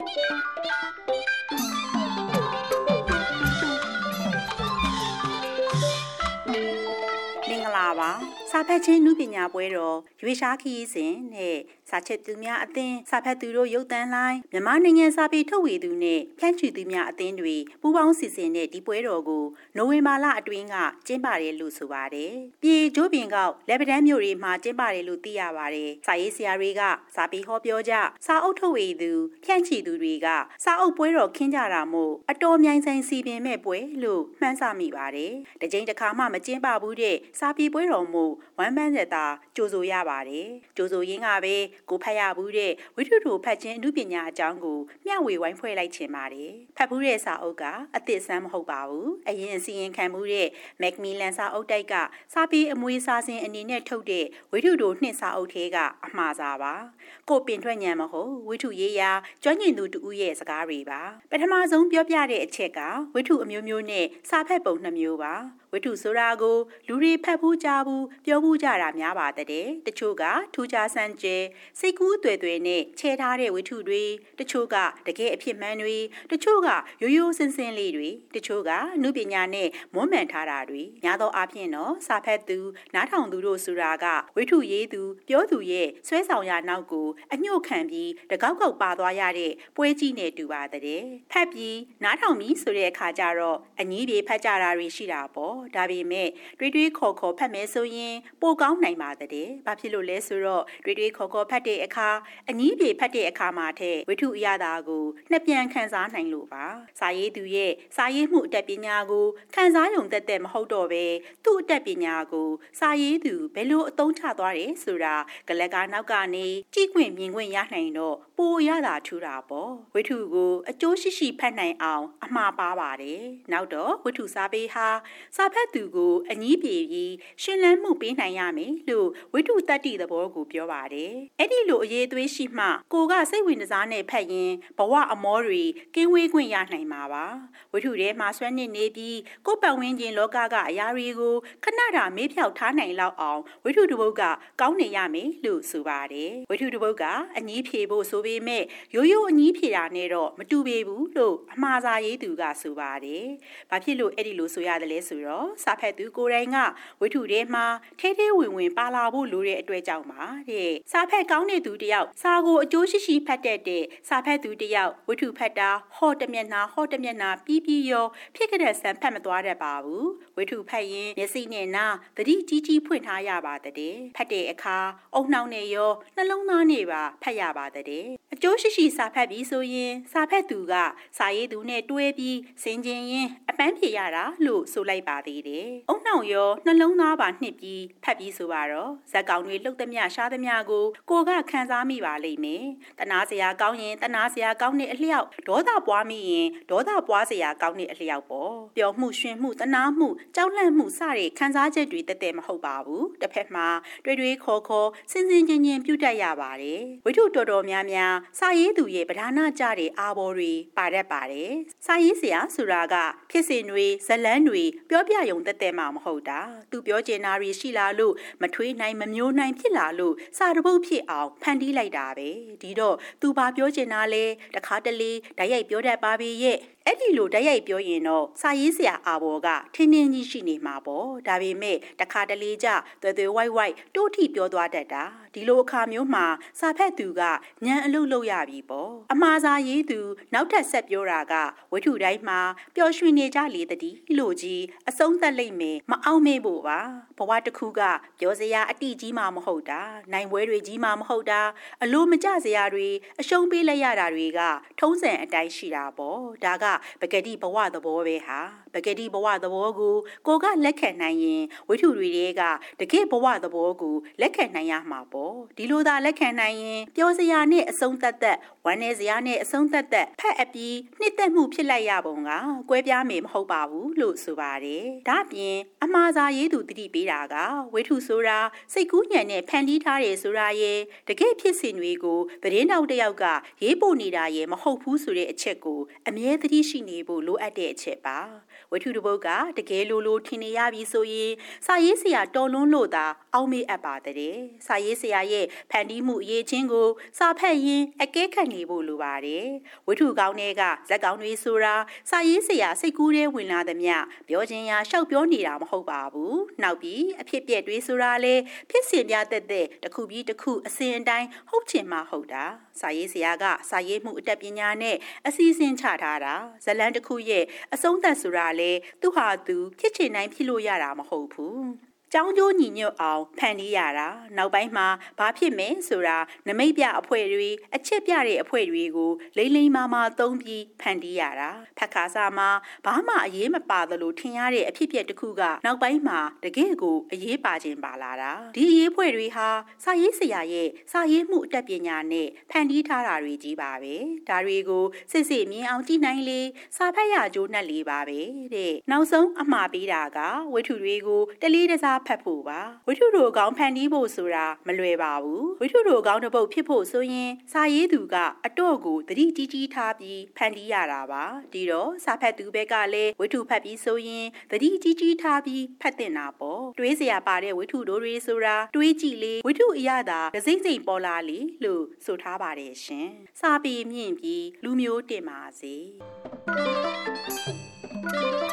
စာဖတ်ချင်းနုပညာပွဲတော်ရွေးရှားခရီးစဉ်နဲ့စာချက်သူများအသင်းစာဖတ်သူတို့ရုပ်သံလိုင်းမြန်မာနိုင်ငံစာပေထုတ်ဝေသူနဲ့ဖြန့်ချီသူများအသင်းတွေပူးပေါင်းစီစဉ်တဲ့ဒီပွဲတော်ကိုနိုဝင်ဘာလအတွင်းကကျင်းပတယ်လို့ဆိုပါတယ်။ပြည်ကျိုးပင်ကောက်လက်ပတန်းမြို့တွေမှာကျင်းပတယ်လို့သိရပါတယ်။စာရေးဆရာတွေကစာပေဟောပြောကြစာအုပ်ထုတ်ဝေသူဖြန့်ချီသူတွေကစာအုပ်ပွဲတော်ခင်းကြတာမို့အတော်မြိုင်ဆိုင်စီပင်မဲ့ပွဲလို့မှန်းဆမိပါတယ်။တစ်ကြိမ်တစ်ခါမှမကျင်းပဘူးတဲ့စာပေပွဲတော်မို့ဝမ်းပန်းသက်သာကြိုဆိုရပါတယ်။ကြိုဆိုရင်းကပဲကိုဖတ်ရဘူးတဲ့ဝိထုတို့ဖတ်ခြင်းအမှုပညာအကြောင်းကိုမျှဝေဝိုင်းဖွဲ့လိုက်ခြင်းပါတယ်။ဖတ်ဘူးတဲ့စာအုပ်ကအသစ်ဆန်းမဟုတ်ပါဘူး။အရင်အစီရင်ခံမှုတဲ့မက်မီလန်စာအုပ်တိုက်ကစာပေအမွေစာစဉ်အနေနဲ့ထုတ်တဲ့ဝိထုတို့နှစ်စာအုပ်ထဲကအမှားစာပါ။ကိုပင်ထွက်ညံမဟုတ်ဝိထုရေးရာကျွမ်းကျင်သူတူဦးရဲ့စကားတွေပါ။ပထမဆုံးပြောပြတဲ့အချက်ကဝိထုအမျိုးမျိုးနဲ့စာဖတ်ပုံ2မျိုးပါ။ဝိထုဆိုတာကိုလူတွေဖတ်ဘူးကြားဘူးပြောဘူးကြတာများပါတဲ့။တချို့ကထူးခြားဆန်းကျဲစိတ်ကူးသွယ်သွယ်နဲ့ချဲထားတဲ့ဝိထုတွေတချို့ကတကယ်အဖြစ်မှန်တွေတချို့ကရိုးရိုးစင်စင်လေးတွေတချို့ကအမှုပညာနဲ့မွမ်းမံထားတာတွေညာတော့အဖြစ်တော့စာဖတ်သူနားထောင်သူတို့ဆိုတာကဝိထုရေးသူပြောသူရဲ့ဆွဲဆောင်ရနောက်ကိုအညှို့ခံပြီးတကောက်ကောက်ပါသွားရတဲ့ပွဲကြီးနဲ့တူပါတဲ့။ဖတ်ပြီးနားထောင်ပြီးဆိုတဲ့အခါကျတော့အညီးပြေဖတ်ကြတာတွေရှိတာပေါ့ဒါပေမဲ့တွေးခေါ်ဖတ်မယ်ဆိုရင်ပိုကောင်းနိုင်ပါတဲ့။ဘာဖြစ်လို့လဲဆိုတော့တွေးခေါ်ဖတ်တဲ့အခါအညီးပြေဖတ်တဲ့အခါမှာထက်ဝိထုအရသာကိုနှစ်ပြန်ခံစားနိုင်လို့ပါ။စာရေးသူရဲ့စာရေးမှုအတတ်ပညာကိုခံစားရုံသက်မဟုတ်တော့ပဲသူ့အတတ်ပညာကိုစာရေးသူဘယ်လိုအသုံးချသွားတယ်ဆိုတာကလကာနောက်ကနေကြည့်ခွင့်မြင်ခွင့်ရနိုင်တော့ပိုရတာထူတာပေါ့ဝိထုကိုအကျိုးရှိဖတ်နိုင်အောင်အမှားပါပါတယ်နောက်တော့ဝိထုစာပေဟာစာဖတ်သူကိုအညီးပြေပြီးရှင်လန်းမှုပေးနိုင်ရမယ်လို့ဝိထုတတ္တိသဘောကိုပြောပါတယ်အဲ့ဒီလိုအရေးသွေးရှိမှကိုကစိတ်ဝင်စားနဲ့ဖတ်ရင်ဘဝအမောတွေကင်းဝေးခွင့်ရနိုင်မှာပါဝိထုထဲမှာဆွဲနစ်နေပြီးကိုပတ်ဝန်းကျင်လောကကအရာတွေကိုခဏတာမေးဖြောက်ထားနိုင်လောက်အောင်ဝိထုတစ်ပုဒ်ကကောင်းနေရမယ်လို့ဆိုပါတယ်ဝိထုတစ်ပုဒ်ကအညီးဖြေဖို့ဆိုပေမဲ့ရိုးရိုးအညီးဖြေတာနဲ့တော့မတူပေဘူးလို့အမှားစာရေးသူကဆိုပါတယ်ဘာဖြစ်လို့အဲ့ဒီလိုဆိုရတယ်လဲဆိုတော့စာဖတ်သူကိုယ်တိုင်ကဝိထုထဲမှာထဲဝင်ပါလာဖို့လိုတဲ့အတွက်ကြောင့်ပါတဲ့စာဖတ်ကောင်းတဲ့သူတယောက်စာကိုအကျိုးရှိဖတ်တဲ့စာဖတ်သူတယောက်ဝိထုဖတ်တာဟောတမျက်နှာပြီးရောဖြစ်ကြတဲ့ဆန်ဖတ်မသွားတတ်ပါဘူးဝိထုဖတ်ရင်မျက်စိနဲ့နားသတိကြီးဖွင့်ထားရပါတဲ့ဖတ်တဲ့အခါအုံနှောင်းနဲ့ရောနှလုံးသားနဲ့ပါဖတ်ရပါတဲ့အကျိုးရှိစာဖတ်ပြီးဆိုရင်စာဖတ်သူကစာရေးသူနဲ့တွဲပြီးစင်ကျင်ရင်အပန်းဖြေရတာလို့ဆိုလိုက်ပါသေးတယ်အုံနှောင်းရောနှလုံးသားပါနှစ်ပြီးဖတ်ပြီးဆိုပါတော့ဇက်ကောင်တွေလှုပ်သမျှရှားသမျှကိုကခံစားမိပါလိမ့်မယ်တနာစရာကောင်းရင်တနာစရာကောင်းတဲ့အလျောက်ဒေါသပွားမိရင်ဒေါသပွားစရာကောင်းတဲ့အလျောက်ပေါ့ပျော်မှုရွှင်မှုတနာမှုကြောက်လန့်မှုစတဲ့ခံစားချက်တွေတက်မဟုတ်ပါဘူးတစ်ဖက်မှာတွေးခေါ်စင်ချင်းပြုတ်တတ်ရပါတယ်ဝိထုတော်များစာရေးသူရဲ့ပဓာနာကြတဲ့အာဘော်တွေပါတတ်ပါတယ်စာရေးဆရာဆိုတာကဖြစ်စဉ်တွေဇလန်းတွေပြောပြယုံတက်မှမဟုတ်တာသူပြောချင်တာတွေရှိလာလို့မထွေးနိုင်မမျိုးနိုင်ဖြစ်လာလို့စာတပုတ်ဖြစ်အောင်ဖန်တီးလိုက်တာပဲဒီတော့သူဘာပြောချင်တာလဲတခါတလေဓာတ်ရိုက်ပြောတတ်ပါပြီရဲ့အဲ့ဒီလိုဓာတ်ရိုက်ပြောရင်တော့စာရေးဆရာအာဘော်ကထင်းကြီးရှိနေမှာပေါ့ဒါပေမဲ့တခါတလေကြသွယ်ဝိုက်တိုးထိပြောသွားတတ်တာဒီလိုအခါမျိုးမှာစာဖတ်သူကညံအလုပ်လုပ်ရပြီပေါ့အမှားစာရေးသူနောက်ထပ်ဆက်ပြောတာကဝိထုတိုင်းမှာပျော်ရွှင်နေကြလေတည်းလို့ကြီးအဆုံးသက်လိမ့်မယ်မအောင်မေ့ဖို့ပါဘဝတစ်ခုကပြောစရာအတိကြီးမှမဟုတ်တာနိုင်ပွဲတွေကြီးမှမဟုတ်တာအလိုမကျစရာတွေအရှုံးပေးလိုက်ရတာတွေကထုံးစံအတိုင်းရှိတာပေါ့ဒါကပကတိဘဝသဘောပဲဟာပကတိဘဝသဘောကိုကလက်ခံနိုင်ရင်ဝိထုတွေကတကယ့်ဘဝသဘောကိုလက်ခံနိုင်ရမှာပေါ့ဒီလိုသာလက်ခံနိုင်ရင်ပြောစရာနဲ့အဆုံးသက်ဝမ်းနေစရာနဲ့အဆုံးသက်ဖက်အပြီးနှစ်သက်မှုဖြစ်လိုက်ရပုံကကွဲပြားမေမဟုတ်ပါဘူးလို့ဆိုပါတယ်ဒါ့အပြင်အမှားစာရေးသူတတိပေးတာကဝိထုဆိုတာစိတ်ကူးညံနဲ့ဖန်တီးထားတယ်ဆိုတာရဲ့တကယ့်ဖြစ်စဉ်တွေကိုသတင်းတောက်တယောက်ကရေးပို့နေတာရဲ့မဟုတ်ဟုတ်ဘူးဆိုတဲ့အချက်ကိုအမြဲတမ်းရှိနေဖို့လိုအပ်တဲ့အချက်ပါဝတ္ထုတစ်ပုဒ်ကတကယ်လိုထင်နေရပြီဆိုရင်စာရေးဆရာတော်လွန်းလို့သာအောက်မေ့အပ်ပါတဲ့စာရေးဆရာရဲ့ဖန်တီးမှုအရေးချင်းကိုစာဖတ်ရင်းအကဲခတ်နေဖို့လိုပါတယ်ဝတ္ထုကောင်းတွေကဇက်ကောင်းတွေဆိုတာစာရေးဆရာစိတ်ကူးထဲဝင်လာသမျှပြောခြင်းရာရှောက်ပြောနေတာမဟုတ်ပါဘူးနောက်ပြီးအဖြစ်ပြက်တွေဆိုတာလေဖြစ်စဉ်ပြတဲ့တစ်ခုပြီးတစ်ခုအစဉ်အတိုင်းဟုတ်ချင်မှဟုတ်တာစာရေးဆရာကစာရေးမှုအတတ်ပညာနဲ့အစီအစဉ်ချထားတာဇလန်းတစ်ခုရဲ့အဆုံးသတ်ဆိုတာလေသူဟာသူဖြစ်ချင်တိုင်းဖြစ်လို့ရတာမဟုတ်ဘူးကျောင်းကျိုးညီညွတ်အောင်ဖန်တီးရတာနောက်ပိုင်းမှာဘာဖြစ်မယ်ဆိုတာနမိတ်ပြအဖွဲ့တွေအချက်ပြတဲ့အဖွဲ့တွေကိုလိမ့်လိမ့်မာသုံးပြီးဖန်တီးရတာဖက်ခါစာမှာဘာမှအရေးမပါသလိုထင်ရတဲ့အဖြစ်အပျက်တစ်ခုကနောက်ပိုင်းမှာတကယ့်ကိုအရေးပါခြင်းပါလာတာဒီအရေးအဖွဲ့တွေဟာစာရေးဆရာရဲ့စာရေးမှုအတတ်ပညာနဲ့ဖန်တီးထားတာတွေကြီးပါပဲဒါတွေကိုစစ်စစ်မြင်အောင်ကြည့်နိုင်လေစာဖတ်ရကြိုးနှက်လေးပါပဲတဲ့နောက်ဆုံးအမှားပေးတာကဝတ္ထုတွေကိုတလေးတစားဖတ်ဖို့ပါဝတ္ထုတို့ကောင်းဖန်တီးဖို့ဆိုတာမလွယ်ပါဘူးဝတ္ထုတို့ကောင်းတစ်ပုဒ်ဖြစ်ဖို့ဆိုရင်စာရေးသူကအတော့ကိုသတိကြီးထားပြီးဖန်တီးရတာပါဒီတော့စာဖတ်သူဘက်ကလည်းဝတ္ထုဖတ်ပြီးဆိုရင်သတိကြီးထားပြီးဖတ်တင်တာပေါ့တွေးစရာပါတဲ့ဝတ္ထုတို့တွေဆိုတာတွေးကြည့်လေဝတ္ထုအရသာဒစိမ့်စိမ့်ပေါ်လာလေလို့ဆိုထားပါတယ်ရှင်စာပေမြင့်ပြီးလူမျိုးတင်ပါစေ